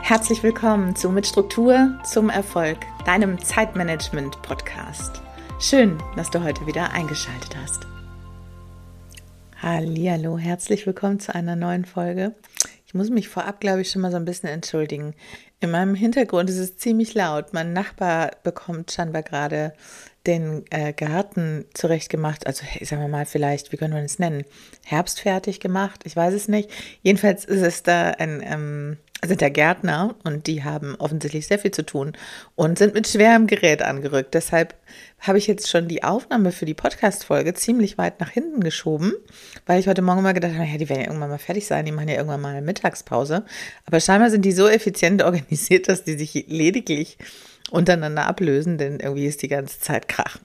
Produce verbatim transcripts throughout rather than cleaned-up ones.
Herzlich willkommen zu Mit Struktur zum Erfolg, deinem Zeitmanagement-Podcast. Schön, dass du heute wieder eingeschaltet hast. Hallihallo, herzlich willkommen zu einer neuen Folge. Ich muss mich vorab, glaube ich, schon mal so ein bisschen entschuldigen. In meinem Hintergrund ist es ziemlich laut. Mein Nachbar bekommt scheinbar gerade den äh, Garten zurechtgemacht, also sagen wir mal vielleicht, wie können wir es nennen, herbstfertig gemacht, ich weiß es nicht. Jedenfalls ist es da ein, ähm, sind da Gärtner und die haben offensichtlich sehr viel zu tun und sind mit schwerem Gerät angerückt. Deshalb habe ich jetzt schon die Aufnahme für die Podcast-Folge ziemlich weit nach hinten geschoben, weil ich heute Morgen mal gedacht habe, ja, die werden ja irgendwann mal fertig sein, die machen ja irgendwann mal eine Mittagspause. Aber scheinbar sind die so effizient organisiert, dass die sich lediglich untereinander ablösen, denn irgendwie ist die ganze Zeit Krach.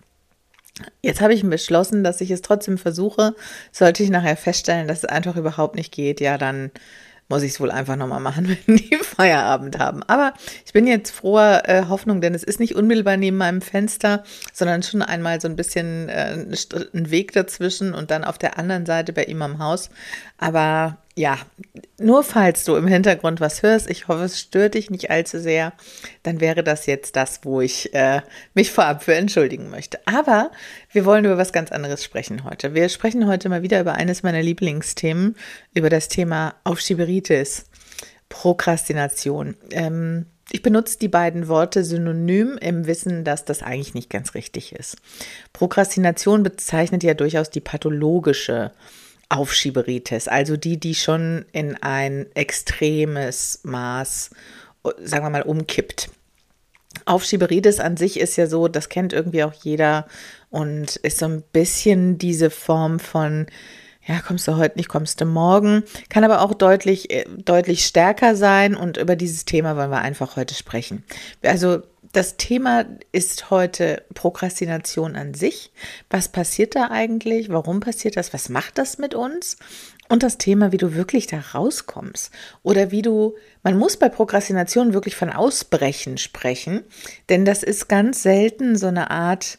Jetzt habe ich beschlossen, dass ich es trotzdem versuche. Sollte ich nachher feststellen, dass es einfach überhaupt nicht geht, ja, dann muss ich es wohl einfach nochmal machen, wenn die Feierabend haben. Aber ich bin jetzt froher äh, Hoffnung, denn es ist nicht unmittelbar neben meinem Fenster, sondern schon einmal so ein bisschen äh, ein Weg dazwischen und dann auf der anderen Seite bei ihm am Haus. Aber ja, nur falls du im Hintergrund was hörst, ich hoffe, es stört dich nicht allzu sehr, dann wäre das jetzt das, wo ich äh, mich vorab für entschuldigen möchte. Aber wir wollen über was ganz anderes sprechen heute. Wir sprechen heute mal wieder über eines meiner Lieblingsthemen, über das Thema Aufschieberitis, Prokrastination. Ähm, ich benutze die beiden Worte synonym im Wissen, dass das eigentlich nicht ganz richtig ist. Prokrastination bezeichnet ja durchaus die pathologische Aufschieberitis, also die, die schon in ein extremes Maß, sagen wir mal, umkippt. Aufschieberitis an sich ist ja so, das kennt irgendwie auch jeder und ist so ein bisschen diese Form von, ja, kommst du heute nicht, kommst du morgen, kann aber auch deutlich, deutlich stärker sein und über dieses Thema wollen wir einfach heute sprechen. Also das Thema ist heute Prokrastination an sich. Was passiert da eigentlich? Warum passiert das? Was macht das mit uns? Und das Thema, wie du wirklich da rauskommst. Oder wie du, man muss bei Prokrastination wirklich von Ausbrechen sprechen, denn das ist ganz selten so eine Art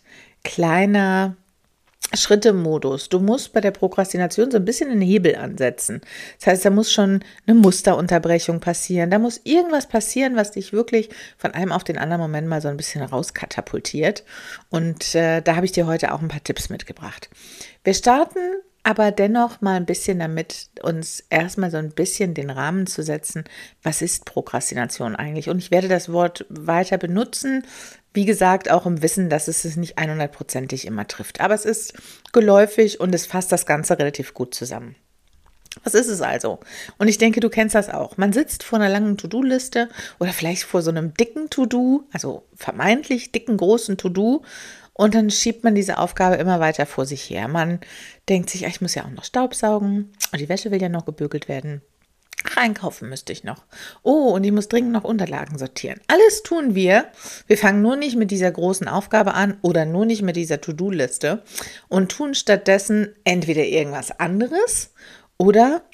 kleiner Schritte-Modus. Du musst bei der Prokrastination so ein bisschen einen Hebel ansetzen. Das heißt, da muss schon eine Musterunterbrechung passieren. Da muss irgendwas passieren, was dich wirklich von einem auf den anderen Moment mal so ein bisschen rauskatapultiert. Und äh, da habe ich dir heute auch ein paar Tipps mitgebracht. Wir starten aber dennoch mal ein bisschen damit, uns erstmal so ein bisschen den Rahmen zu setzen. Was ist Prokrastination eigentlich? Und ich werde das Wort weiter benutzen, wie gesagt, auch im Wissen, dass es es nicht hundertprozentig immer trifft. Aber es ist geläufig und es fasst das Ganze relativ gut zusammen. Was ist es also? Und ich denke, du kennst das auch. Man sitzt vor einer langen To-Do-Liste oder vielleicht vor so einem dicken To-Do, also vermeintlich dicken, großen To-Do. Und dann schiebt man diese Aufgabe immer weiter vor sich her. Man denkt sich, ich muss ja auch noch Staubsaugen und die Wäsche will ja noch gebügelt werden. Ach, einkaufen müsste ich noch. Oh, und ich muss dringend noch Unterlagen sortieren. Alles tun wir. Wir fangen nur nicht mit dieser großen Aufgabe an oder nur nicht mit dieser To-Do-Liste und tun stattdessen entweder irgendwas anderes oder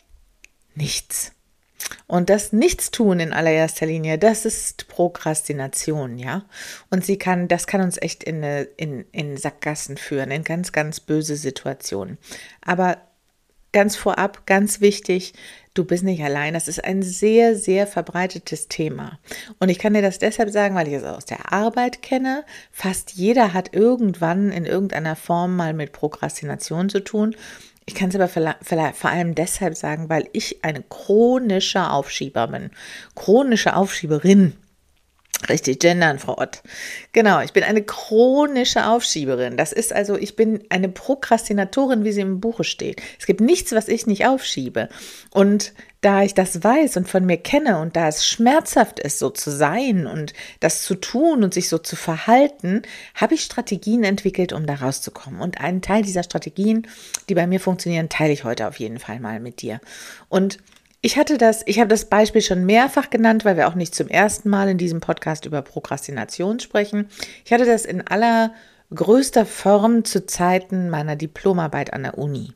nichts. Und das Nichtstun in allererster Linie, das ist Prokrastination, ja. Und sie kann, das kann uns echt in, eine, in, in Sackgassen führen, in ganz, ganz böse Situationen. Aber ganz vorab, ganz wichtig, du bist nicht allein. Das ist ein sehr, sehr verbreitetes Thema. Und ich kann dir das deshalb sagen, weil ich es aus der Arbeit kenne. Fast jeder hat irgendwann in irgendeiner Form mal mit Prokrastination zu tun. Ich kann es aber vor allem deshalb sagen, weil ich eine chronische Aufschieber bin. Chronische Aufschieberin. Richtig, gendern, Frau Ott. Genau, ich bin eine chronische Aufschieberin. Das ist also, ich bin eine Prokrastinatorin, wie sie im Buche steht. Es gibt nichts, was ich nicht aufschiebe. Und da ich das weiß und von mir kenne und da es schmerzhaft ist, so zu sein und das zu tun und sich so zu verhalten, habe ich Strategien entwickelt, um da rauszukommen. Und einen Teil dieser Strategien, die bei mir funktionieren, teile ich heute auf jeden Fall mal mit dir. Und Ich hatte das, ich habe das Beispiel schon mehrfach genannt, weil wir auch nicht zum ersten Mal in diesem Podcast über Prokrastination sprechen. Ich hatte das in allergrößter Form zu Zeiten meiner Diplomarbeit an der Uni.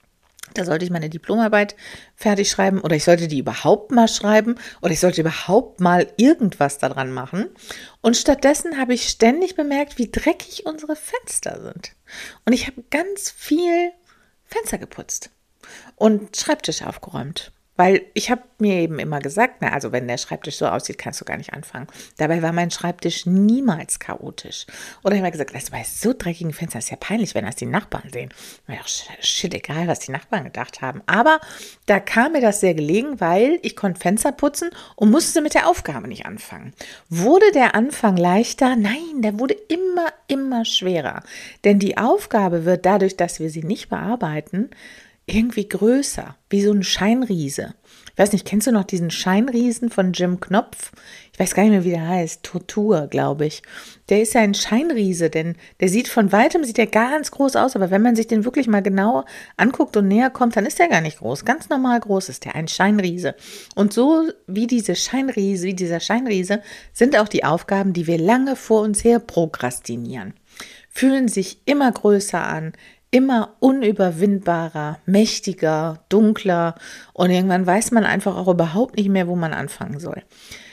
Da sollte ich meine Diplomarbeit fertig schreiben oder ich sollte die überhaupt mal schreiben oder ich sollte überhaupt mal irgendwas daran machen. Und stattdessen habe ich ständig bemerkt, wie dreckig unsere Fenster sind. Und ich habe ganz viel Fenster geputzt und Schreibtisch aufgeräumt Weil ich habe mir eben immer gesagt, na, also wenn der Schreibtisch so aussieht, kannst du gar nicht anfangen. Dabei war mein Schreibtisch niemals chaotisch. Oder ich habe mir gesagt, das bei so dreckigen Fenstern ist ja peinlich, wenn das die Nachbarn sehen. Mir doch shit egal, was die Nachbarn gedacht haben. Aber da kam mir das sehr gelegen, weil ich konnte Fenster putzen und musste mit der Aufgabe nicht anfangen. Wurde der Anfang leichter? Nein, der wurde immer, immer schwerer. Denn die Aufgabe wird dadurch, dass wir sie nicht bearbeiten, irgendwie größer, wie so ein Scheinriese. Ich weiß nicht, kennst du noch diesen Scheinriesen von Jim Knopf? Ich weiß gar nicht mehr, wie der heißt. Tortur, glaube ich. Der ist ja ein Scheinriese, denn der sieht von weitem, sieht der ganz groß aus, aber wenn man sich den wirklich mal genau anguckt und näher kommt, dann ist der gar nicht groß. Ganz normal groß ist der, ein Scheinriese. Und so wie diese Scheinriese, wie dieser Scheinriese, sind auch die Aufgaben, die wir lange vor uns her prokrastinieren. Fühlen sich immer größer an, immer unüberwindbarer, mächtiger, dunkler und irgendwann weiß man einfach auch überhaupt nicht mehr, wo man anfangen soll.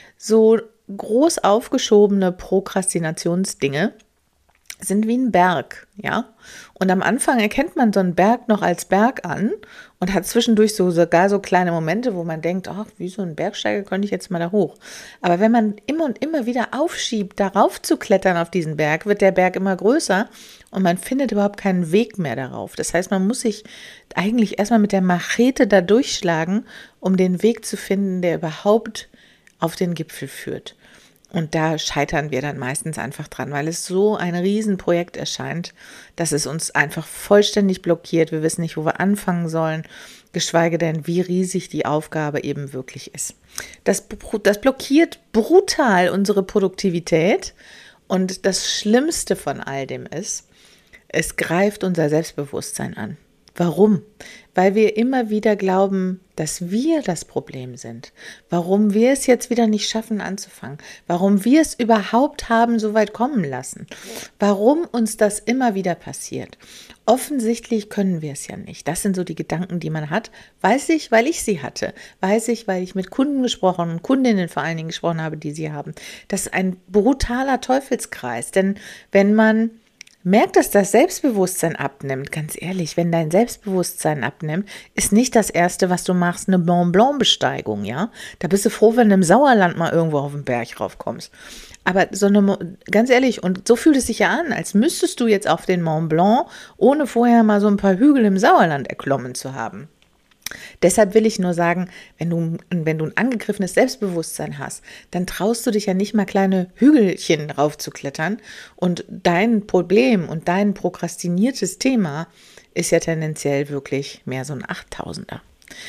So groß aufgeschobene Prokrastinationsdinge sind wie ein Berg, ja. Und am Anfang erkennt man so einen Berg noch als Berg an und hat zwischendurch so sogar so kleine Momente, wo man denkt, ach, wie so ein Bergsteiger könnte ich jetzt mal da hoch. Aber wenn man immer und immer wieder aufschiebt, darauf zu klettern auf diesen Berg, wird der Berg immer größer und man findet überhaupt keinen Weg mehr darauf. Das heißt, man muss sich eigentlich erstmal mit der Machete da durchschlagen, um den Weg zu finden, der überhaupt auf den Gipfel führt. Und da scheitern wir dann meistens einfach dran, weil es so ein Riesenprojekt erscheint, dass es uns einfach vollständig blockiert. Wir wissen nicht, wo wir anfangen sollen, geschweige denn, wie riesig die Aufgabe eben wirklich ist. Das, das blockiert brutal unsere Produktivität und das Schlimmste von all dem ist, es greift unser Selbstbewusstsein an. Warum? Weil wir immer wieder glauben, dass wir das Problem sind. Warum wir es jetzt wieder nicht schaffen anzufangen. Warum wir es überhaupt haben so weit kommen lassen. Warum uns das immer wieder passiert. Offensichtlich können wir es ja nicht. Das sind so die Gedanken, die man hat. Weiß ich, weil ich sie hatte. Weiß ich, weil ich mit Kunden gesprochen und Kundinnen vor allen Dingen gesprochen habe, die sie haben. Das ist ein brutaler Teufelskreis. Denn wenn man merkt, dass das Selbstbewusstsein abnimmt, ganz ehrlich, wenn dein Selbstbewusstsein abnimmt, ist nicht das Erste, was du machst, eine Mont Blanc-Besteigung, ja? Da bist du froh, wenn du im Sauerland mal irgendwo auf den Berg raufkommst. Aber so eine, ganz ehrlich, und so fühlt es sich ja an, als müsstest du jetzt auf den Mont Blanc, ohne vorher mal so ein paar Hügel im Sauerland erklommen zu haben. Deshalb will ich nur sagen, wenn du, wenn du ein angegriffenes Selbstbewusstsein hast, dann traust du dich ja nicht mal kleine Hügelchen raufzuklettern und dein Problem und dein prokrastiniertes Thema ist ja tendenziell wirklich mehr so ein Achttausender.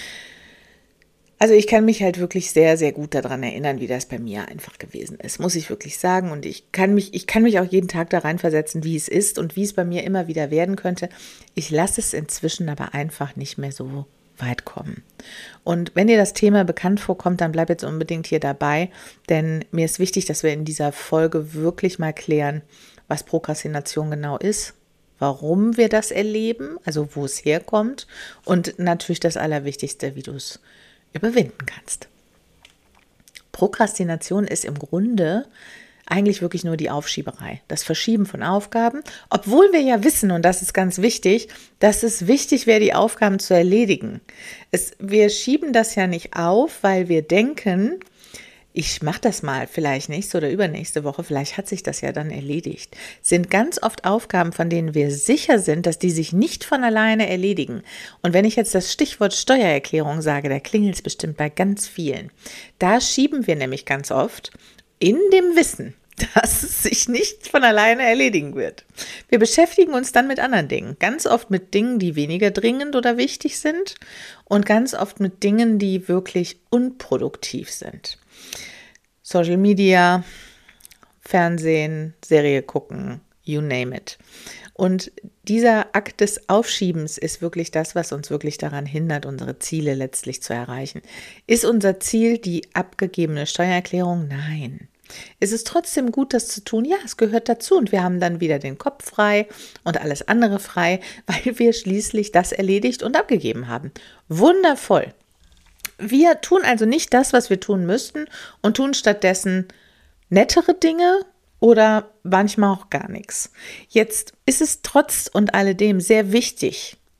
Also ich kann mich halt wirklich sehr, sehr gut daran erinnern, wie das bei mir einfach gewesen ist, muss ich wirklich sagen. Und ich kann mich, ich kann mich auch jeden Tag da reinversetzen, wie es ist und wie es bei mir immer wieder werden könnte. Ich lasse es inzwischen aber einfach nicht mehr so weit kommen. Und wenn dir das Thema bekannt vorkommt, dann bleib jetzt unbedingt hier dabei, denn mir ist wichtig, dass wir in dieser Folge wirklich mal klären, was Prokrastination genau ist, warum wir das erleben, also wo es herkommt und natürlich das Allerwichtigste, wie du es überwinden kannst. Prokrastination ist im Grunde eigentlich wirklich nur die Aufschieberei, das Verschieben von Aufgaben, obwohl wir ja wissen, und das ist ganz wichtig, dass es wichtig wäre, die Aufgaben zu erledigen. Es, wir schieben das ja nicht auf, weil wir denken, ich mache das mal, vielleicht nächste oder übernächste Woche, vielleicht hat sich das ja dann erledigt. Es sind ganz oft Aufgaben, von denen wir sicher sind, dass die sich nicht von alleine erledigen. Und wenn ich jetzt das Stichwort Steuererklärung sage, da klingelt es bestimmt bei ganz vielen. Da schieben wir nämlich ganz oft in dem Wissen, dass es sich nicht von alleine erledigen wird. Wir beschäftigen uns dann mit anderen Dingen, ganz oft mit Dingen, die weniger dringend oder wichtig sind und ganz oft mit Dingen, die wirklich unproduktiv sind. Social Media, Fernsehen, Serie gucken, you name it. Und dieser Akt des Aufschiebens ist wirklich das, was uns wirklich daran hindert, unsere Ziele letztlich zu erreichen. Ist unser Ziel die abgegebene Steuererklärung? Nein. Es ist trotzdem gut, das zu tun. Ja, es gehört dazu und wir haben dann wieder den Kopf frei und alles andere frei, weil wir schließlich das erledigt und abgegeben haben. Wundervoll. Wir tun also nicht das, was wir tun müssten und tun stattdessen nettere Dinge oder manchmal auch gar nichts. Jetzt ist es trotz und alledem sehr wichtig,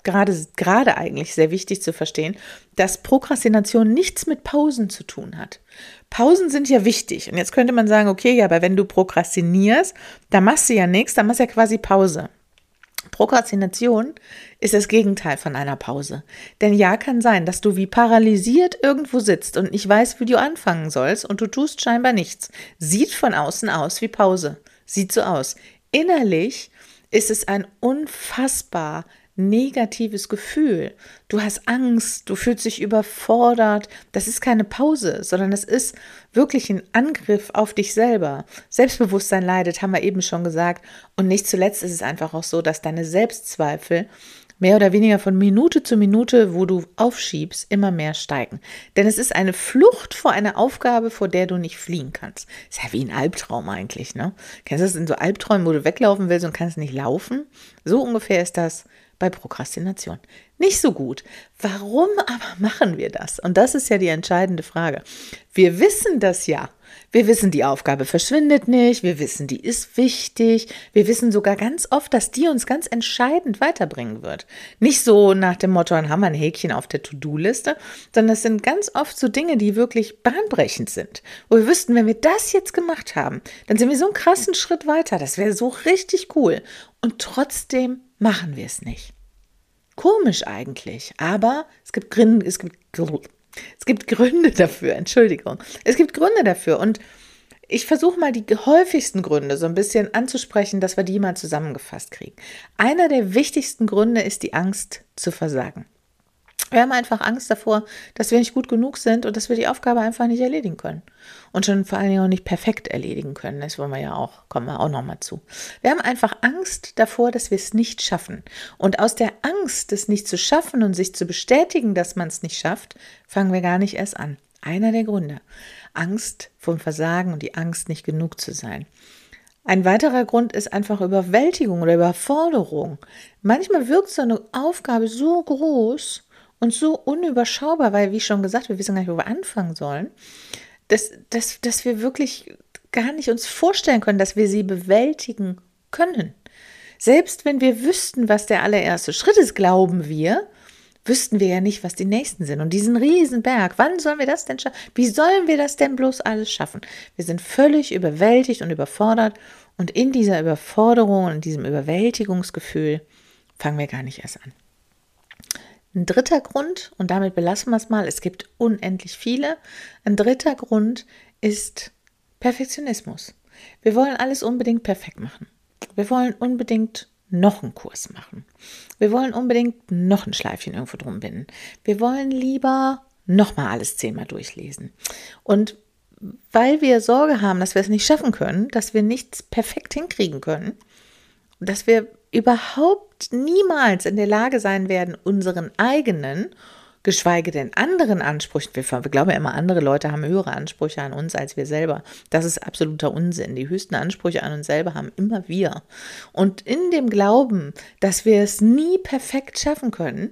gerade, gerade eigentlich sehr wichtig zu verstehen, dass Prokrastination nichts mit Pausen zu tun hat. Pausen sind ja wichtig. Und jetzt könnte man sagen, okay, ja, aber wenn du prokrastinierst, da machst du ja nichts, dann machst du ja quasi Pause. Prokrastination ist das Gegenteil von einer Pause. Denn ja, kann sein, dass du wie paralysiert irgendwo sitzt und nicht weißt, wie du anfangen sollst und du tust scheinbar nichts. Sieht von außen aus wie Pause. Sieht so aus. Innerlich ist es ein unfassbar negatives Gefühl. Du hast Angst, du fühlst dich überfordert. Das ist keine Pause, sondern es ist wirklich ein Angriff auf dich selber. Selbstbewusstsein leidet, haben wir eben schon gesagt. Und nicht zuletzt ist es einfach auch so, dass deine Selbstzweifel mehr oder weniger von Minute zu Minute, wo du aufschiebst, immer mehr steigen. Denn es ist eine Flucht vor einer Aufgabe, vor der du nicht fliehen kannst. Ist ja wie ein Albtraum eigentlich, ne? Kennst du das in so Albträumen, wo du weglaufen willst und kannst nicht laufen? So ungefähr ist das bei Prokrastination. Nicht so gut. Warum aber machen wir das? Und das ist ja die entscheidende Frage. Wir wissen das ja. Wir wissen, die Aufgabe verschwindet nicht. Wir wissen, die ist wichtig. Wir wissen sogar ganz oft, dass die uns ganz entscheidend weiterbringen wird. Nicht so nach dem Motto, dann haben wir ein Häkchen auf der To-Do-Liste, sondern es sind ganz oft so Dinge, die wirklich bahnbrechend sind. Wo wir wüssten, wenn wir das jetzt gemacht haben, dann sind wir so einen krassen Schritt weiter. Das wäre so richtig cool. Und trotzdem machen wir es nicht. Komisch eigentlich, aber es gibt Gründe, es gibt, es gibt Gründe dafür, Entschuldigung. Es gibt Gründe dafür und ich versuche mal die häufigsten Gründe so ein bisschen anzusprechen, dass wir die mal zusammengefasst kriegen. Einer der wichtigsten Gründe ist die Angst zu versagen. Wir haben einfach Angst davor, dass wir nicht gut genug sind und dass wir die Aufgabe einfach nicht erledigen können. Und schon vor allen Dingen auch nicht perfekt erledigen können. Das wollen wir ja auch, kommen wir auch nochmal zu. Wir haben einfach Angst davor, dass wir es nicht schaffen. Und aus der Angst, es nicht zu schaffen und sich zu bestätigen, dass man es nicht schafft, fangen wir gar nicht erst an. Einer der Gründe. Angst vom Versagen und die Angst, nicht genug zu sein. Ein weiterer Grund ist einfach Überwältigung oder Überforderung. Manchmal wirkt so eine Aufgabe so groß und so unüberschaubar, weil, wie schon gesagt, wir wissen gar nicht, wo wir anfangen sollen, dass, dass, dass wir wirklich gar nicht uns vorstellen können, dass wir sie bewältigen können. Selbst wenn wir wüssten, was der allererste Schritt ist, glauben wir, wüssten wir ja nicht, was die nächsten sind. Und diesen Riesenberg, wann sollen wir das denn schaffen? Wie sollen wir das denn bloß alles schaffen? Wir sind völlig überwältigt und überfordert. Und in dieser Überforderung und diesem Überwältigungsgefühl fangen wir gar nicht erst an. Ein dritter Grund, und damit belassen wir es mal, es gibt unendlich viele, ein dritter Grund ist Perfektionismus. Wir wollen alles unbedingt perfekt machen. Wir wollen unbedingt noch einen Kurs machen. Wir wollen unbedingt noch ein Schleifchen irgendwo drum binden. Wir wollen lieber nochmal alles zehnmal durchlesen. Und weil wir Sorge haben, dass wir es nicht schaffen können, dass wir nichts perfekt hinkriegen können, dass wir überhaupt niemals in der Lage sein werden, unseren eigenen, geschweige denn anderen Ansprüchen, wir, wir glauben ja immer, andere Leute haben höhere Ansprüche an uns als wir selber. Das ist absoluter Unsinn. Die höchsten Ansprüche an uns selber haben immer wir. Und in dem Glauben, dass wir es nie perfekt schaffen können,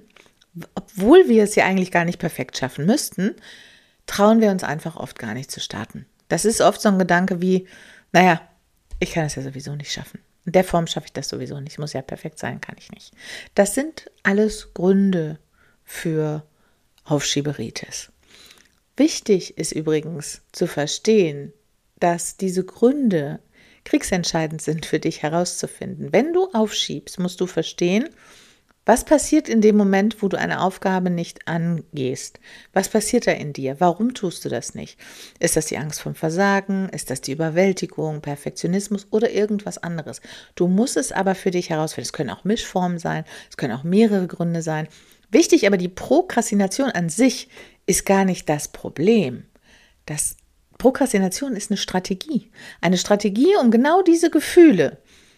obwohl wir es ja eigentlich gar nicht perfekt schaffen müssten, trauen wir uns einfach oft gar nicht zu starten. Das ist oft so ein Gedanke wie, naja, ich kann es ja sowieso nicht schaffen. In der Form schaffe ich das sowieso nicht. Es muss ja perfekt sein, kann ich nicht. Das sind alles Gründe für Aufschieberitis. Wichtig ist übrigens zu verstehen, dass diese Gründe kriegsentscheidend sind für dich herauszufinden. Wenn du aufschiebst, musst du verstehen, was passiert in dem Moment, wo du eine Aufgabe nicht angehst? Was passiert da in dir? Warum tust du das nicht? Ist das die Angst vom Versagen? Ist das die Überwältigung, Perfektionismus oder irgendwas anderes? Du musst es aber für dich herausfinden. Es können auch Mischformen sein, es können auch mehrere Gründe sein. Wichtig aber, die Prokrastination an sich ist gar nicht das Problem. Das Prokrastination ist eine Strategie. Eine Strategie, um genau diese Gefühle,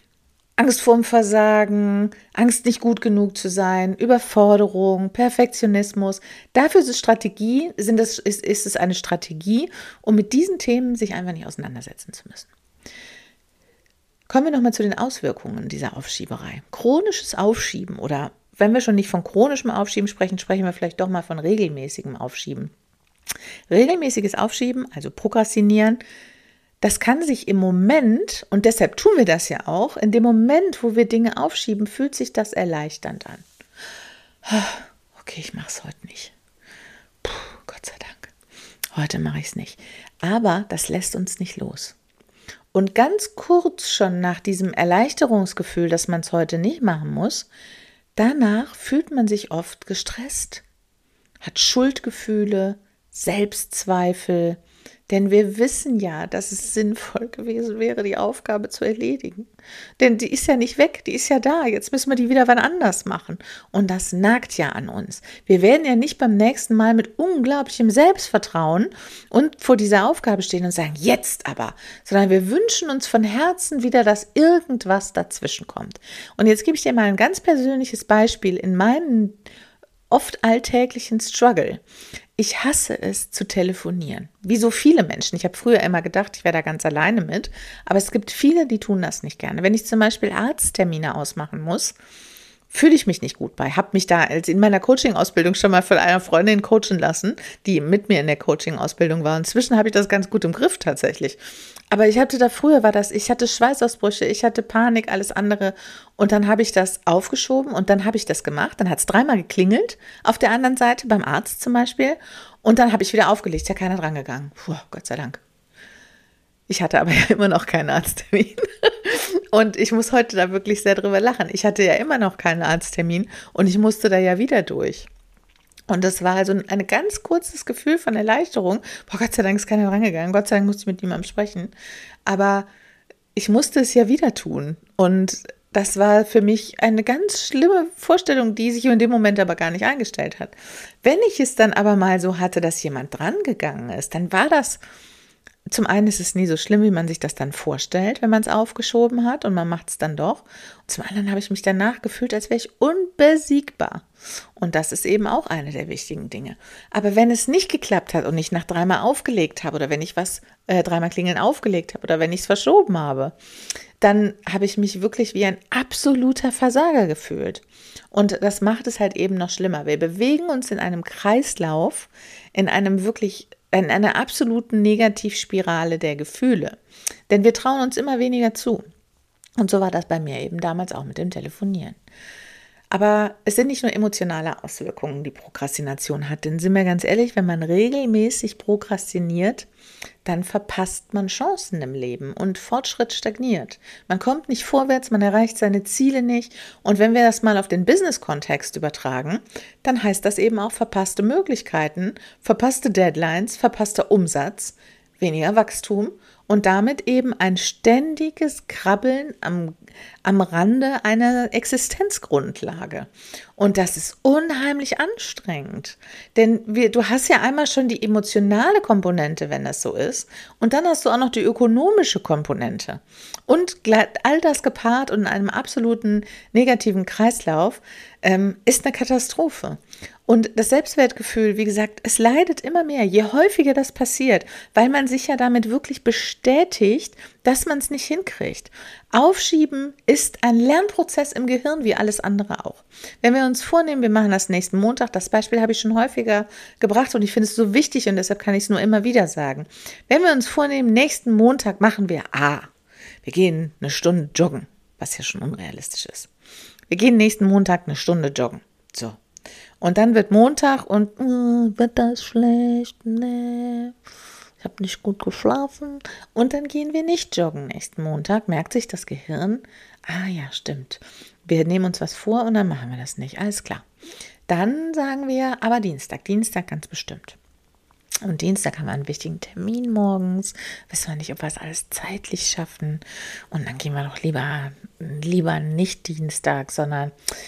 Angst vorm Versagen, Angst nicht gut genug zu sein, Überforderung, Perfektionismus. Dafür ist es Strategie, sind das, ist, ist es eine Strategie, um mit diesen Themen sich einfach nicht auseinandersetzen zu müssen. Kommen wir nochmal zu den Auswirkungen dieser Aufschieberei. Chronisches Aufschieben oder wenn wir schon nicht von chronischem Aufschieben sprechen, sprechen wir vielleicht doch mal von regelmäßigem Aufschieben. Regelmäßiges Aufschieben, also Prokrastinieren, das kann sich im Moment, und deshalb tun wir das ja auch, in dem Moment, wo wir Dinge aufschieben, fühlt sich das erleichternd an. okay, ich mache es heute nicht. Puh, Gott sei Dank. Heute mache ich es nicht. Aber das lässt uns nicht los. Und ganz kurz schon nach diesem Erleichterungsgefühl, dass man es heute nicht machen muss, danach fühlt man sich oft gestresst, hat Schuldgefühle, Selbstzweifel, denn wir wissen ja, dass es sinnvoll gewesen wäre, die Aufgabe zu erledigen. Denn die ist ja nicht weg, die ist ja da. Jetzt müssen wir die wieder wann anders machen. Und das nagt ja an uns. Wir werden ja nicht beim nächsten Mal mit unglaublichem Selbstvertrauen und vor dieser Aufgabe stehen und sagen, jetzt aber, sondern wir wünschen uns von Herzen wieder, dass irgendwas dazwischen kommt. Und jetzt gebe ich dir mal ein ganz persönliches Beispiel in meinen oft alltäglichen Struggle. Ich hasse es zu telefonieren, wie so viele Menschen. Ich habe früher immer gedacht, ich wäre da ganz alleine mit, aber es gibt viele, die tun das nicht gerne. Wenn ich zum Beispiel Arzttermine ausmachen muss, fühle ich mich nicht gut bei. Habe mich da als in meiner Coaching-Ausbildung schon mal von einer Freundin coachen lassen, die mit mir in der Coaching-Ausbildung war. Inzwischen habe ich das ganz gut im Griff tatsächlich. Aber ich hatte da früher war das, ich hatte Schweißausbrüche, ich hatte Panik, alles andere. Und dann habe ich das aufgeschoben und dann habe ich das gemacht. Dann hat es dreimal geklingelt auf der anderen Seite, beim Arzt zum Beispiel. Und dann habe ich wieder aufgelegt, ist ja keiner dran gegangen. Puh, Gott sei Dank. Ich hatte aber ja immer noch keinen Arzttermin. Und ich muss heute da wirklich sehr drüber lachen. Ich hatte ja immer noch keinen Arzttermin und ich musste da ja wieder durch. Und das war also ein ganz kurzes Gefühl von Erleichterung. Boah, Gott sei Dank ist keiner rangegangen. Gott sei Dank musste ich mit niemandem sprechen. Aber ich musste es ja wieder tun. Und das war für mich eine ganz schlimme Vorstellung, die sich in dem Moment aber gar nicht eingestellt hat. Wenn ich es dann aber mal so hatte, dass jemand dran gegangen ist, dann war das, zum einen ist es nie so schlimm, wie man sich das dann vorstellt, wenn man es aufgeschoben hat und man macht es dann doch. Und zum anderen habe ich mich danach gefühlt, als wäre ich unbesiegbar. Und das ist eben auch eine der wichtigen Dinge. Aber wenn es nicht geklappt hat und ich nach dreimal aufgelegt habe oder wenn ich was äh, dreimal klingeln aufgelegt habe oder wenn ich es verschoben habe, dann habe ich mich wirklich wie ein absoluter Versager gefühlt. Und das macht es halt eben noch schlimmer. Wir bewegen uns in einem Kreislauf, in einem wirklich in einer absoluten Negativspirale der Gefühle. Denn wir trauen uns immer weniger zu. Und so war das bei mir eben damals auch mit dem Telefonieren. Aber es sind nicht nur emotionale Auswirkungen, die Prokrastination hat. Denn sind wir ganz ehrlich, wenn man regelmäßig prokrastiniert, dann verpasst man Chancen im Leben und Fortschritt stagniert. Man kommt nicht vorwärts, man erreicht seine Ziele nicht. Und wenn wir das mal auf den Business-Kontext übertragen, dann heißt das eben auch verpasste Möglichkeiten, verpasste Deadlines, verpasster Umsatz, weniger Wachstum und damit eben ein ständiges Krabbeln am, am Rande einer Existenzgrundlage. Und das ist unheimlich anstrengend, denn wir, du hast ja einmal schon die emotionale Komponente, wenn das so ist, und dann hast du auch noch die ökonomische Komponente. Und all das gepaart und in einem absoluten negativen Kreislauf ähm, ist eine Katastrophe. Und das Selbstwertgefühl, wie gesagt, es leidet immer mehr, je häufiger das passiert, weil man sich ja damit wirklich bestätigt, dass man es nicht hinkriegt. Aufschieben ist ein Lernprozess im Gehirn, wie alles andere auch. Wenn wir uns vornehmen, wir machen das nächsten Montag, das Beispiel habe ich schon häufiger gebracht und ich finde es so wichtig und deshalb kann ich es nur immer wieder sagen. Wenn wir uns vornehmen, nächsten Montag machen wir A. Wir gehen eine Stunde joggen, was ja schon unrealistisch ist. Wir gehen nächsten Montag eine Stunde joggen. So. Und dann wird Montag und äh, wird das schlecht, nee, ich habe nicht gut geschlafen. Und dann gehen wir nicht joggen nächsten Montag, merkt sich das Gehirn, ah ja, stimmt, wir nehmen uns was vor und dann machen wir das nicht, alles klar. Dann sagen wir aber Dienstag, Dienstag ganz bestimmt. Und Dienstag haben wir einen wichtigen Termin morgens, wissen wir nicht, ob wir es alles zeitlich schaffen. Und dann gehen wir doch lieber, lieber nicht Dienstag, sondern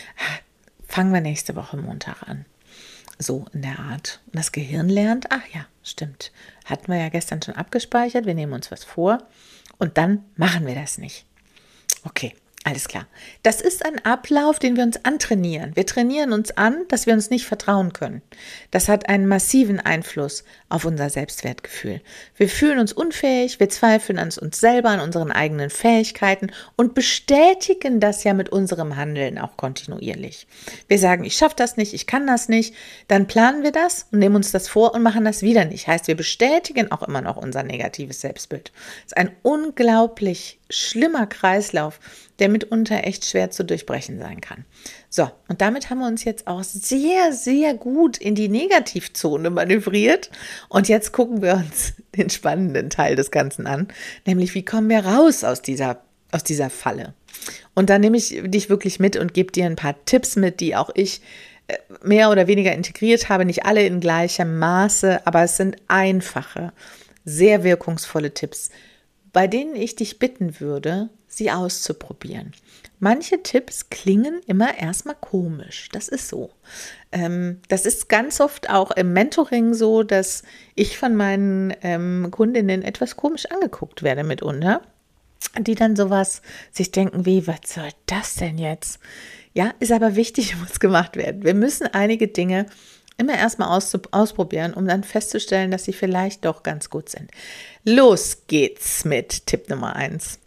fangen wir nächste Woche Montag an. So in der Art. Und das Gehirn lernt, ach ja, stimmt, hatten wir ja gestern schon abgespeichert, wir nehmen uns was vor und dann machen wir das nicht. Okay. Alles klar. Das ist ein Ablauf, den wir uns antrainieren. Wir trainieren uns an, dass wir uns nicht vertrauen können. Das hat einen massiven Einfluss auf unser Selbstwertgefühl. Wir fühlen uns unfähig, wir zweifeln an uns selber, an unseren eigenen Fähigkeiten und bestätigen das ja mit unserem Handeln auch kontinuierlich. Wir sagen, ich schaffe das nicht, ich kann das nicht. Dann planen wir das und nehmen uns das vor und machen das wieder nicht. Heißt, wir bestätigen auch immer noch unser negatives Selbstbild. Das ist ein unglaublich schlimmer Kreislauf, der mitunter echt schwer zu durchbrechen sein kann. So, und damit haben wir uns jetzt auch sehr, sehr gut in die Negativzone manövriert. Und jetzt gucken wir uns den spannenden Teil des Ganzen an, nämlich wie kommen wir raus aus dieser, aus dieser Falle. Und da nehme ich dich wirklich mit und gebe dir ein paar Tipps mit, die auch ich mehr oder weniger integriert habe, nicht alle in gleichem Maße, aber es sind einfache, sehr wirkungsvolle Tipps, bei denen ich dich bitten würde, sie auszuprobieren. Manche Tipps klingen immer erstmal komisch, das ist so. Ähm, das ist ganz oft auch im Mentoring so, dass ich von meinen ähm, Kundinnen etwas komisch angeguckt werde mitunter, die dann sowas sich denken wie, was soll das denn jetzt? Ja, ist aber wichtig, muss gemacht werden. Wir müssen einige Dinge immer erstmal ausprobieren, um dann festzustellen, dass sie vielleicht doch ganz gut sind. Los geht's mit Tipp Nummer eins.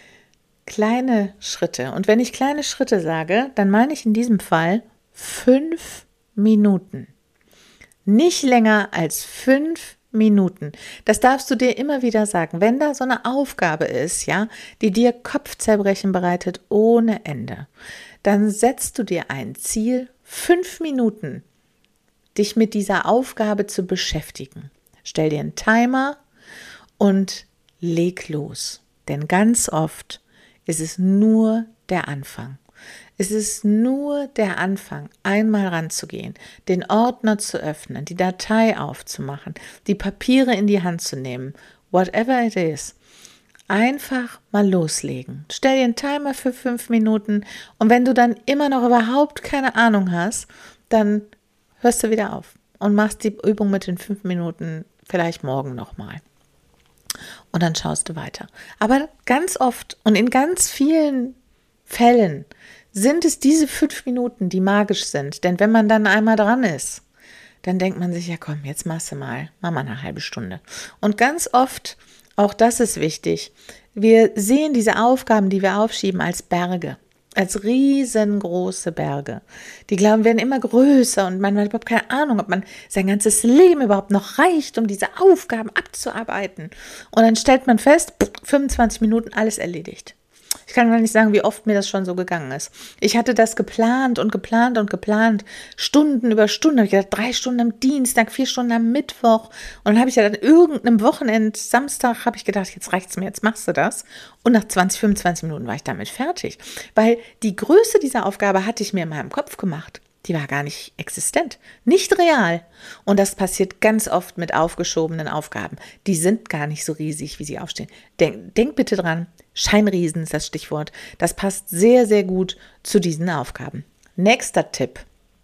Kleine Schritte. Und wenn ich kleine Schritte sage, dann meine ich in diesem Fall fünf Minuten. Nicht länger als fünf Minuten. Das darfst du dir immer wieder sagen. Wenn da so eine Aufgabe ist, ja, die dir Kopfzerbrechen bereitet ohne Ende, dann setzt du dir ein Ziel, fünf Minuten dich mit dieser Aufgabe zu beschäftigen. Stell dir einen Timer und leg los. Denn ganz oft ist es nur der Anfang. Es ist nur der Anfang, einmal ranzugehen, den Ordner zu öffnen, die Datei aufzumachen, die Papiere in die Hand zu nehmen, whatever it is. Einfach mal loslegen. Stell dir einen Timer für fünf Minuten und wenn du dann immer noch überhaupt keine Ahnung hast, dann hörst du wieder auf und machst die Übung mit den fünf Minuten vielleicht morgen nochmal. Und dann schaust du weiter. Aber ganz oft und in ganz vielen Fällen sind es diese fünf Minuten, die magisch sind. Denn wenn man dann einmal dran ist, dann denkt man sich, ja komm, jetzt machst du mal, mach mal eine halbe Stunde. Und ganz oft, auch das ist wichtig, wir sehen diese Aufgaben, die wir aufschieben, als Berge. Als riesengroße Berge. Die Glauben werden immer größer und man hat überhaupt keine Ahnung, ob man sein ganzes Leben überhaupt noch reicht, um diese Aufgaben abzuarbeiten. Und dann stellt man fest, fünfundzwanzig Minuten, alles erledigt. Ich kann gar nicht sagen, wie oft mir das schon so gegangen ist. Ich hatte das geplant und geplant und geplant, Stunden über Stunden. Habe ich gedacht, drei Stunden am Dienstag, vier Stunden am Mittwoch. Und dann habe ich ja dann irgendeinem Wochenend, Samstag, habe ich gedacht, jetzt reicht's mir, jetzt machst du das. Und nach zwanzig, fünfundzwanzig Minuten war ich damit fertig. Weil die Größe dieser Aufgabe hatte ich mir in meinem Kopf gemacht. Die war gar nicht existent, nicht real. Und das passiert ganz oft mit aufgeschobenen Aufgaben. Die sind gar nicht so riesig, wie sie aufstehen. Denk, denk bitte dran, Scheinriesen ist das Stichwort. Das passt sehr, sehr gut zu diesen Aufgaben. Nächster Tipp,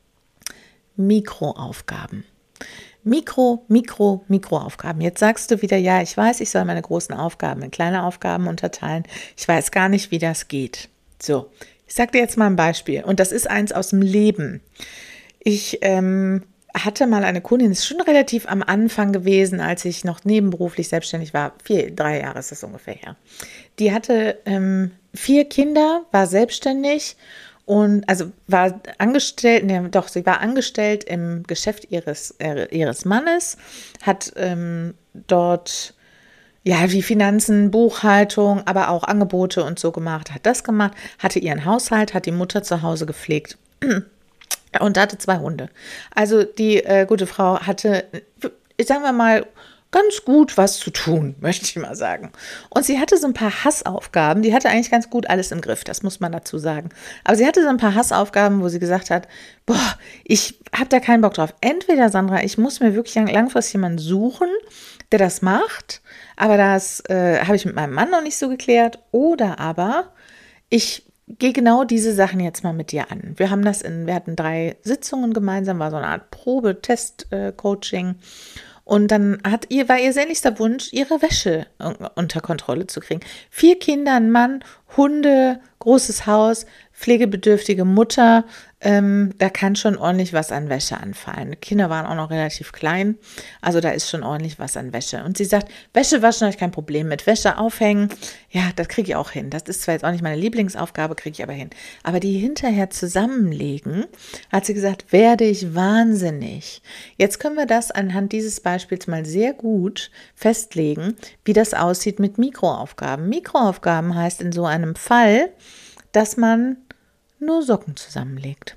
Mikroaufgaben. Mikro, Mikro, Mikroaufgaben. Jetzt sagst du wieder, ja, ich weiß, ich soll meine großen Aufgaben in kleine Aufgaben unterteilen. Ich weiß gar nicht, wie das geht. So, ich sage dir jetzt mal ein Beispiel und das ist eins aus dem Leben. Ich ähm, hatte mal eine Kundin, das ist schon relativ am Anfang gewesen, als ich noch nebenberuflich selbstständig war, vier, drei Jahre ist das ungefähr her. Die hatte ähm, vier Kinder, war selbstständig und also war angestellt, ne, doch, sie war angestellt im Geschäft ihres, äh, ihres Mannes, hat ähm, dort ja, die Finanzen, Buchhaltung, aber auch Angebote und so gemacht, hat das gemacht, hatte ihren Haushalt, hat die Mutter zu Hause gepflegt und hatte zwei Hunde. Also die äh, gute Frau hatte, sagen wir mal, ganz gut was zu tun, möchte ich mal sagen. Und sie hatte so ein paar Hassaufgaben, die hatte eigentlich ganz gut alles im Griff, das muss man dazu sagen. Aber sie hatte so ein paar Hassaufgaben, wo sie gesagt hat, boah, ich habe da keinen Bock drauf. Entweder, Sandra, ich muss mir wirklich langfristig jemanden suchen, der das macht, aber das äh, habe ich mit meinem Mann noch nicht so geklärt. Oder aber ich gehe genau diese Sachen jetzt mal mit dir an. Wir haben das in, wir hatten drei Sitzungen gemeinsam, war so eine Art Probe-Test-Coaching. Und dann hat ihr, war ihr sehnlichster Wunsch, ihre Wäsche unter Kontrolle zu kriegen. Vier Kinder, ein Mann, Hunde, großes Haus, pflegebedürftige Mutter, ähm, da kann schon ordentlich was an Wäsche anfallen. Die Kinder waren auch noch relativ klein, also da ist schon ordentlich was an Wäsche. Und sie sagt, Wäsche waschen habe ich kein Problem mit. Wäsche aufhängen, ja, das kriege ich auch hin. Das ist zwar jetzt auch nicht meine Lieblingsaufgabe, kriege ich aber hin. Aber die hinterher zusammenlegen, hat sie gesagt, werde ich wahnsinnig. Jetzt können wir das anhand dieses Beispiels mal sehr gut festlegen, wie das aussieht mit Mikroaufgaben. Mikroaufgaben heißt in so einem Fall, dass man nur Socken zusammenlegt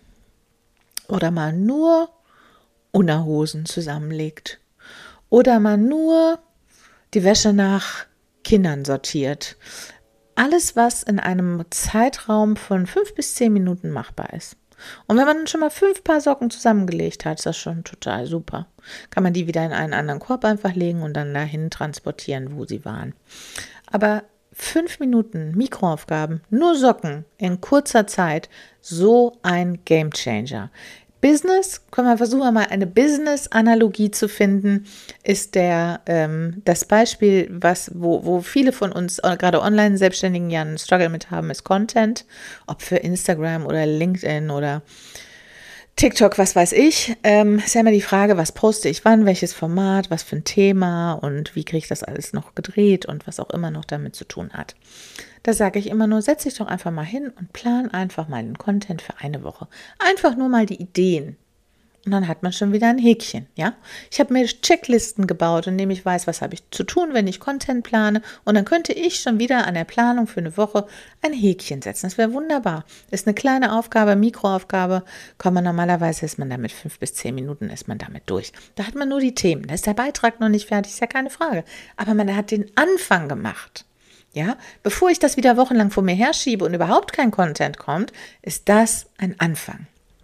oder mal nur Unterhosen zusammenlegt oder mal nur die Wäsche nach Kindern sortiert. Alles, was in einem Zeitraum von fünf bis zehn Minuten machbar ist. Und wenn man dann schon mal fünf Paar Socken zusammengelegt hat, ist das schon total super. Kann man die wieder in einen anderen Korb einfach legen und dann dahin transportieren, wo sie waren. Aber Fünf Minuten Mikroaufgaben, nur Socken in kurzer Zeit, so ein Gamechanger. Business, können wir versuchen, mal eine Business-Analogie zu finden, ist der ähm, das Beispiel, was wo, wo viele von uns, gerade Online-Selbstständigen, ja einen Struggle mit haben, ist Content, ob für Instagram oder LinkedIn oder TikTok, was weiß ich, ähm, ist ja immer die Frage, was poste ich wann, welches Format, was für ein Thema und wie kriege ich das alles noch gedreht und was auch immer noch damit zu tun hat. Da sage ich immer nur, setz dich doch einfach mal hin und plan einfach mal den Content für eine Woche. Einfach nur mal die Ideen. Und dann hat man schon wieder ein Häkchen, ja. Ich habe mir Checklisten gebaut, indem ich weiß, was habe ich zu tun, wenn ich Content plane. Und dann könnte ich schon wieder an der Planung für eine Woche ein Häkchen setzen. Das wäre wunderbar. Ist eine kleine Aufgabe, Mikroaufgabe. Kann man normalerweise, ist man damit fünf bis zehn Minuten, ist man damit durch. Da hat man nur die Themen. Da ist der Beitrag noch nicht fertig, ist ja keine Frage. Aber man hat den Anfang gemacht. Ja, bevor ich das wieder wochenlang vor mir herschiebe und überhaupt kein Content kommt, ist das ein Anfang.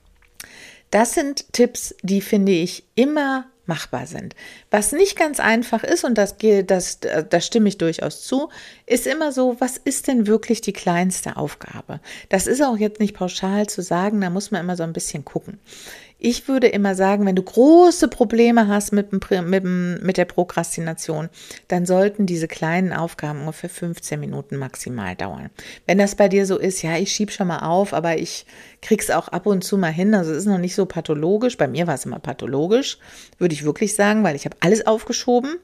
Das sind Tipps, die, finde ich, immer machbar sind. Was nicht ganz einfach ist, und das, das, das stimme ich durchaus zu, ist immer so, was ist denn wirklich die kleinste Aufgabe? Das ist auch jetzt nicht pauschal zu sagen, da muss man immer so ein bisschen gucken. Ich würde immer sagen, wenn du große Probleme hast mit, dem, mit, dem, mit der Prokrastination, dann sollten diese kleinen Aufgaben ungefähr fünfzehn Minuten maximal dauern. Wenn das bei dir so ist, ja, ich schiebe schon mal auf, aber ich krieg's auch ab und zu mal hin, also es ist noch nicht so pathologisch, bei mir war es immer pathologisch, würde ich wirklich sagen, weil ich habe alles aufgeschoben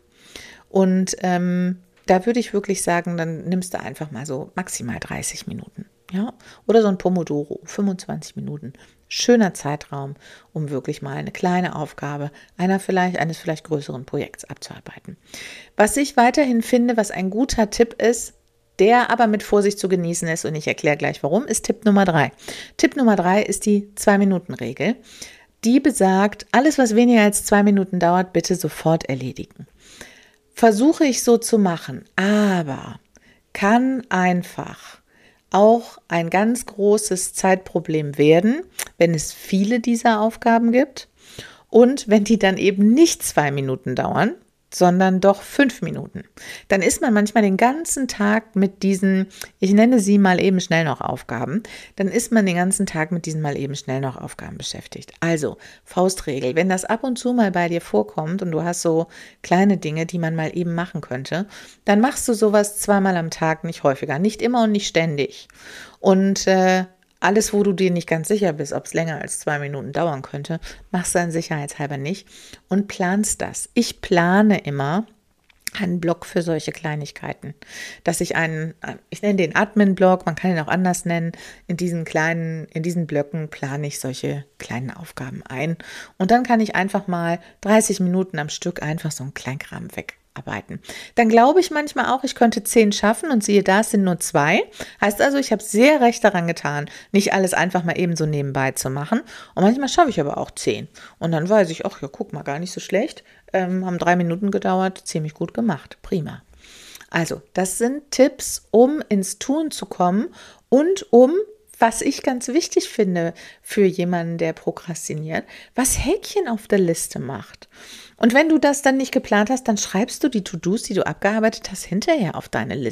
und ähm, da würde ich wirklich sagen, dann nimmst du einfach mal so maximal dreißig Minuten, ja, oder so ein Pomodoro, fünfundzwanzig Minuten. Schöner Zeitraum, um wirklich mal eine kleine Aufgabe einer vielleicht, eines vielleicht größeren Projekts abzuarbeiten. Was ich weiterhin finde, was ein guter Tipp ist, der aber mit Vorsicht zu genießen ist, und ich erkläre gleich warum, ist Tipp Nummer drei. Tipp Nummer drei ist die Zwei-Minuten-Regel. Die besagt, alles, was weniger als zwei Minuten dauert, bitte sofort erledigen. Versuche ich so zu machen, aber kann einfach auch ein ganz großes Zeitproblem werden, wenn es viele dieser Aufgaben gibt und wenn die dann eben nicht zwei Minuten dauern, sondern doch fünf Minuten. Dann ist man manchmal den ganzen Tag mit diesen, ich nenne sie mal eben schnell noch Aufgaben, dann ist man den ganzen Tag mit diesen mal eben schnell noch Aufgaben beschäftigt. Also, Faustregel, wenn das ab und zu mal bei dir vorkommt und du hast so kleine Dinge, die man mal eben machen könnte, dann machst du sowas zweimal am Tag, nicht häufiger, nicht immer und nicht ständig. Und äh, alles, wo du dir nicht ganz sicher bist, ob es länger als zwei Minuten dauern könnte, machst du dann sicherheitshalber nicht und planst das. Ich plane immer einen Block für solche Kleinigkeiten, dass ich einen, ich nenne den Admin-Block, man kann ihn auch anders nennen, in diesen kleinen, in diesen Blöcken plane ich solche kleinen Aufgaben ein und dann kann ich einfach mal dreißig Minuten am Stück einfach so einen Kleinkram weg. Arbeiten. Dann glaube ich manchmal auch, ich könnte zehn schaffen und siehe da, es sind nur zwei. Heißt also, ich habe sehr recht daran getan, nicht alles einfach mal eben so nebenbei zu machen. Und manchmal schaffe ich aber auch zehn. Und dann weiß ich, ach ja, guck mal, gar nicht so schlecht. Ähm, haben drei Minuten gedauert, ziemlich gut gemacht. Prima. Also, das sind Tipps, um ins Tun zu kommen und um, was ich ganz wichtig finde für jemanden, der prokrastiniert, was Häkchen auf der Liste macht. Und wenn du das dann nicht geplant hast, dann schreibst du die To-Dos, die du abgearbeitet hast, hinterher auf deine Liste.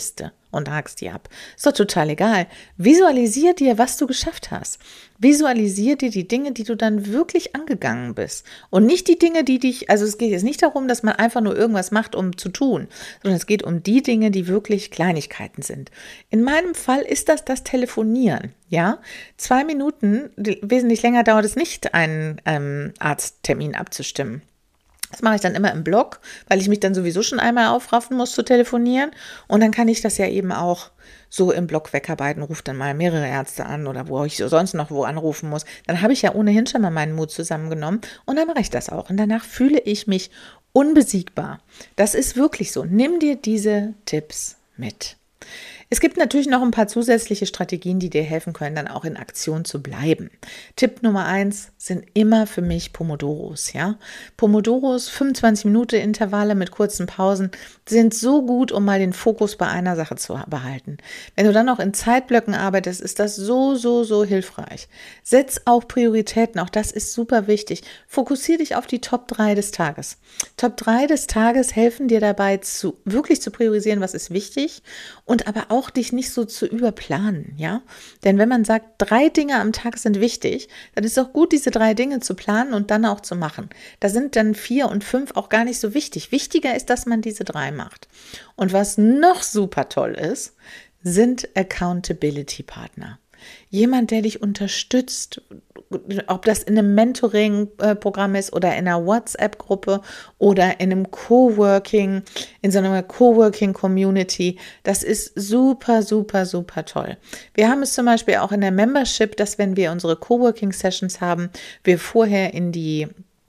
und hakst die ab. Ist doch total egal. Visualisier dir, was du geschafft hast. Visualisier dir die Dinge, die du dann wirklich angegangen bist. Und nicht die Dinge, die dich, also es geht jetzt nicht darum, dass man einfach nur irgendwas macht, um zu tun, sondern es geht um die Dinge, die wirklich Kleinigkeiten sind. In meinem Fall ist das das Telefonieren, ja. Zwei Minuten, wesentlich länger dauert es nicht, einen ähm, Arzttermin abzustimmen. Das mache ich dann immer im Blog, weil ich mich dann sowieso schon einmal aufraffen muss zu telefonieren. Und dann kann ich das ja eben auch so im Blog wegarbeiten, rufe dann mal mehrere Ärzte an oder wo ich sonst noch wo anrufen muss. Dann habe ich ja ohnehin schon mal meinen Mut zusammengenommen und dann mache ich das auch. Und danach fühle ich mich unbesiegbar. Das ist wirklich so. Nimm dir diese Tipps mit. Es gibt natürlich noch ein paar zusätzliche Strategien, die dir helfen können, dann auch in Aktion zu bleiben. Tipp Nummer eins sind immer für mich Pomodoros, ja. Pomodoros, fünfundzwanzig Minuten Intervalle mit kurzen Pausen, sind so gut, um mal den Fokus bei einer Sache zu behalten. Wenn du dann noch in Zeitblöcken arbeitest, ist das so, so, so hilfreich. Setz auch Prioritäten, auch das ist super wichtig. Fokussiere dich auf die Top drei des Tages. Top drei des Tages helfen dir dabei, zu, wirklich zu priorisieren, was ist wichtig und aber auch dich nicht so zu überplanen, ja? Denn wenn man sagt, drei Dinge am Tag sind wichtig, dann ist es auch gut, diese drei Dinge zu planen und dann auch zu machen. Da sind dann vier und fünf auch gar nicht so wichtig. Wichtiger ist, dass man diese drei macht. Und was noch super toll ist, sind Accountability-Partner. Jemand, der dich unterstützt, ob das in einem Mentoring-Programm ist oder in einer WhatsApp-Gruppe oder in einem Coworking, in so einer Coworking-Community. Das ist super, super, super toll. Wir haben es zum Beispiel auch in der Membership, dass wenn wir unsere Coworking-Sessions haben, wir vorher in die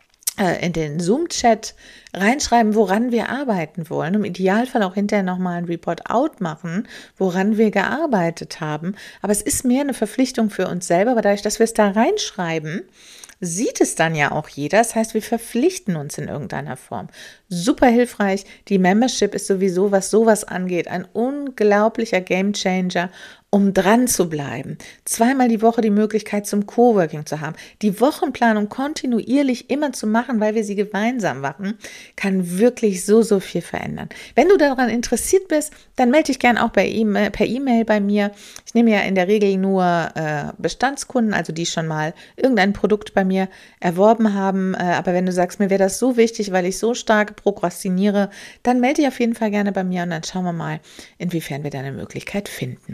in den Zoom-Chat reinschreiben, woran wir arbeiten wollen. Im Idealfall auch hinterher nochmal ein Report-out machen, woran wir gearbeitet haben. Aber es ist mehr eine Verpflichtung für uns selber, aber dadurch, dass wir es da reinschreiben, sieht es dann ja auch jeder. Das heißt, wir verpflichten uns in irgendeiner Form. Super hilfreich. Die Membership ist sowieso, was sowas angeht, ein unglaublicher Gamechanger, um dran zu bleiben. Zweimal die Woche die Möglichkeit zum Coworking zu haben. Die Wochenplanung kontinuierlich immer zu machen, weil wir sie gemeinsam machen, kann wirklich so, so viel verändern. Wenn du daran interessiert bist, dann melde dich gerne auch bei E-Mail, per E-Mail bei mir. Ich nehme ja in der Regel nur äh, Bestandskunden, also die schon mal irgendein Produkt bei mir erworben haben. Äh, aber wenn du sagst, mir wäre das so wichtig, weil ich so stark prokrastiniere, dann melde dich auf jeden Fall gerne bei mir und dann schauen wir mal, inwiefern wir da eine Möglichkeit finden.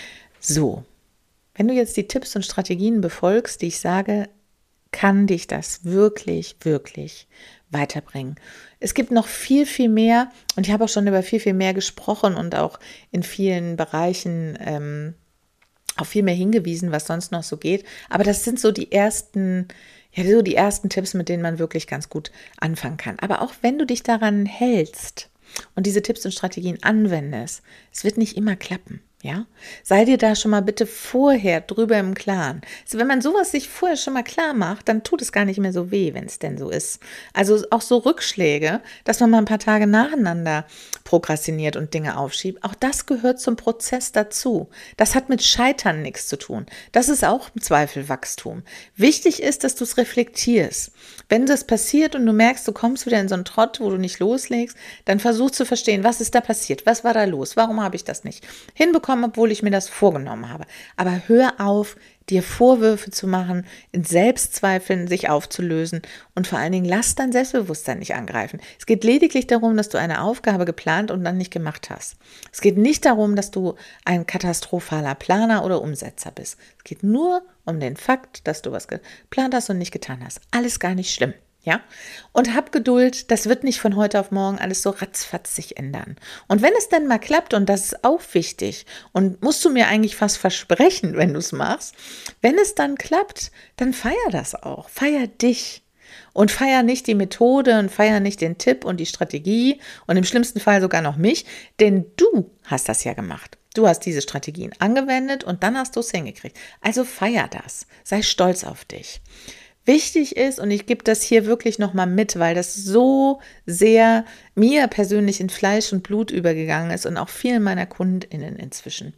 So, wenn du jetzt die Tipps und Strategien befolgst, die ich sage, kann dich das wirklich, wirklich weiterbringen. Es gibt noch viel, viel mehr und ich habe auch schon über viel, viel mehr gesprochen und auch in vielen Bereichen ähm, auf viel mehr hingewiesen, was sonst noch so geht. Aber das sind so die ersten, ja, so die ersten Tipps, mit denen man wirklich ganz gut anfangen kann. Aber auch wenn du dich daran hältst und diese Tipps und Strategien anwendest, es wird nicht immer klappen. Ja, sei dir da schon mal bitte vorher drüber im Klaren. Also wenn man sowas sich vorher schon mal klar macht, dann tut es gar nicht mehr so weh, wenn es denn so ist. Also auch so Rückschläge, dass man mal ein paar Tage nacheinander prokrastiniert und Dinge aufschiebt, auch das gehört zum Prozess dazu. Das hat mit Scheitern nichts zu tun. Das ist auch im Zweifel Wachstum. Wichtig ist, dass du es reflektierst. Wenn das passiert und du merkst, du kommst wieder in so einen Trott, wo du nicht loslegst, dann versuch zu verstehen, was ist da passiert? Was war da los? Warum habe ich das nicht hinbekommen, obwohl ich mir das vorgenommen habe? Aber hör auf, dir Vorwürfe zu machen, in Selbstzweifeln sich aufzulösen und vor allen Dingen lass dein Selbstbewusstsein nicht angreifen. Es geht lediglich darum, dass du eine Aufgabe geplant und dann nicht gemacht hast. Es geht nicht darum, dass du ein katastrophaler Planer oder Umsetzer bist. Es geht nur um den Fakt, dass du was geplant hast und nicht getan hast. Alles gar nicht schlimm. Ja, und hab Geduld, das wird nicht von heute auf morgen alles so ratzfatz sich ändern. Und wenn es dann mal klappt, und das ist auch wichtig, und musst du mir eigentlich fast versprechen, wenn du es machst, wenn es dann klappt, dann feier das auch, feier dich. Und feier nicht die Methode und feier nicht den Tipp und die Strategie und im schlimmsten Fall sogar noch mich, denn du hast das ja gemacht. Du hast diese Strategien angewendet und dann hast du es hingekriegt. Also feier das, sei stolz auf dich. Wichtig ist, und ich gebe das hier wirklich nochmal mit, weil das so sehr mir persönlich in Fleisch und Blut übergegangen ist und auch vielen meiner KundInnen inzwischen.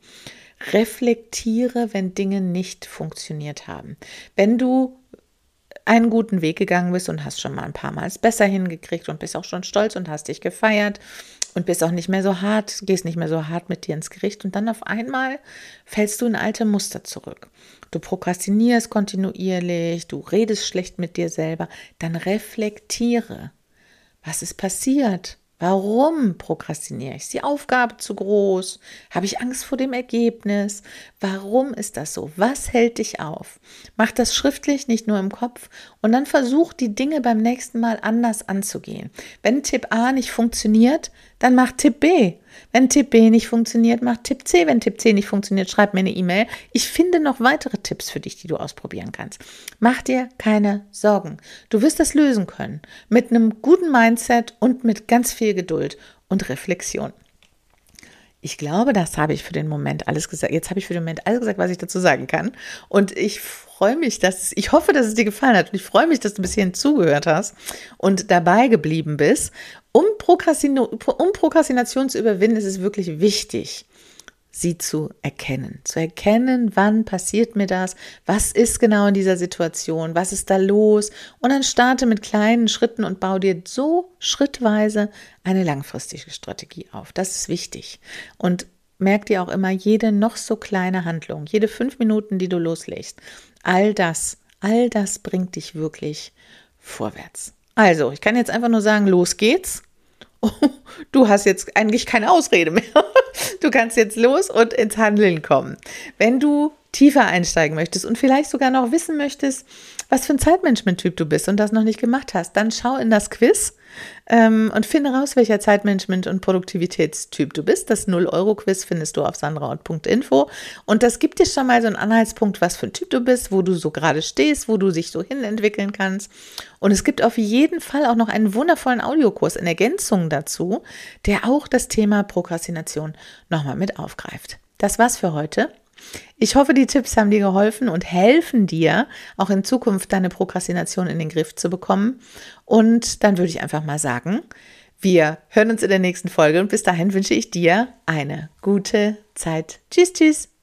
Reflektiere, wenn Dinge nicht funktioniert haben. Wenn du einen guten Weg gegangen bist und hast schon mal ein paar Mal es besser hingekriegt und bist auch schon stolz und hast dich gefeiert und bist auch nicht mehr so hart, gehst nicht mehr so hart mit dir ins Gericht und dann auf einmal fällst du in alte Muster zurück. Du prokrastinierst kontinuierlich, du redest schlecht mit dir selber, dann reflektiere. Was ist passiert? Warum prokrastiniere ich? Ist die Aufgabe zu groß? Habe ich Angst vor dem Ergebnis? Warum ist das so? Was hält dich auf? Mach das schriftlich, nicht nur im Kopf und dann versuch die Dinge beim nächsten Mal anders anzugehen. Wenn Tipp A nicht funktioniert, dann mach Tipp B. Wenn Tipp B nicht funktioniert, mach Tipp C. Wenn Tipp C nicht funktioniert, schreib mir eine E-Mail. Ich finde noch weitere Tipps für dich, die du ausprobieren kannst. Mach dir keine Sorgen. Du wirst das lösen können. Mit einem guten Mindset und mit ganz viel Geduld und Reflexion. Ich glaube, das habe ich für den Moment alles gesagt. Jetzt habe ich für den Moment alles gesagt, was ich dazu sagen kann. Und ich freue mich, dass ich hoffe, dass es dir gefallen hat. Und ich freue mich, dass du bis hierhin zugehört hast und dabei geblieben bist. Um, Prokrastino, um Prokrastination zu überwinden, ist es wirklich wichtig, sie zu erkennen. Zu erkennen, wann passiert mir das, was ist genau in dieser Situation, was ist da los. Und dann starte mit kleinen Schritten und baue dir so schrittweise eine langfristige Strategie auf. Das ist wichtig. Und merk dir auch immer, jede noch so kleine Handlung, jede fünf Minuten, die du loslegst, all das, all das bringt dich wirklich vorwärts. Also, ich kann jetzt einfach nur sagen, los geht's. Oh, du hast jetzt eigentlich keine Ausrede mehr. Du kannst jetzt los und ins Handeln kommen. Wenn du tiefer einsteigen möchtest und vielleicht sogar noch wissen möchtest, was für ein Zeitmanagement-Typ du bist und das noch nicht gemacht hast, dann schau in das Quiz ähm, und finde raus, welcher Zeitmanagement- und Produktivitätstyp du bist. Das null Euro Quiz findest du auf sandraut punkt info und das gibt dir schon mal so einen Anhaltspunkt, was für ein Typ du bist, wo du so gerade stehst, wo du dich so hin entwickeln kannst. Und es gibt auf jeden Fall auch noch einen wundervollen Audiokurs in Ergänzung dazu, der auch das Thema Prokrastination nochmal mit aufgreift. Das war's für heute. Ich hoffe, die Tipps haben dir geholfen und helfen dir, auch in Zukunft deine Prokrastination in den Griff zu bekommen. Und dann würde ich einfach mal sagen, wir hören uns in der nächsten Folge und bis dahin wünsche ich dir eine gute Zeit. Tschüss, tschüss.